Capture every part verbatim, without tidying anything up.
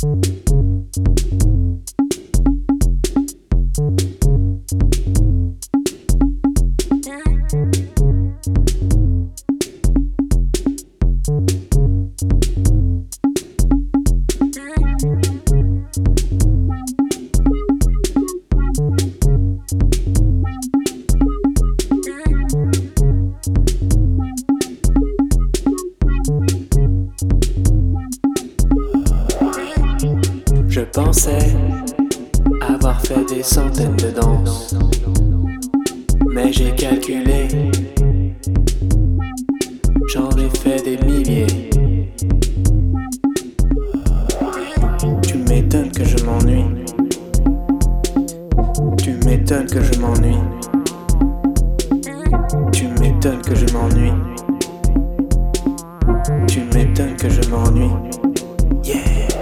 Je pensais avoir fait des centaines de danses, mais j'ai calculé, j'en ai fait des milliers. Tu m'étonnes que je m'ennuie, tu m'étonnes que je m'ennuie, tu m'étonnes que je m'ennuie, tu m'étonnes que je m'ennuie. Yeah.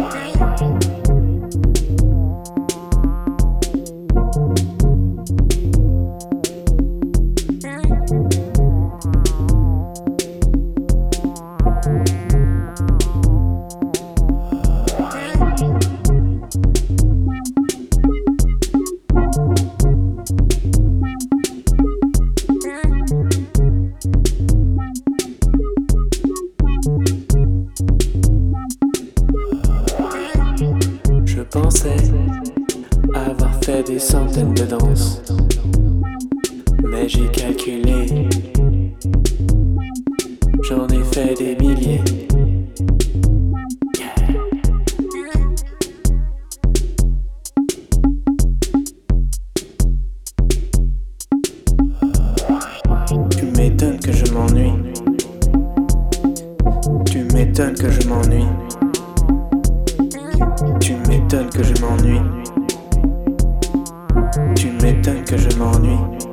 Je pensais avoir fait des centaines de danses, mais j'ai calculé, j'en ai fait des milliers. Yeah. Tu m'étonnes que je m'ennuie, tu m'étonnes que je m'ennuie, tu m'étonnes que je m'ennuie, tu m'étonnes que je m'ennuie.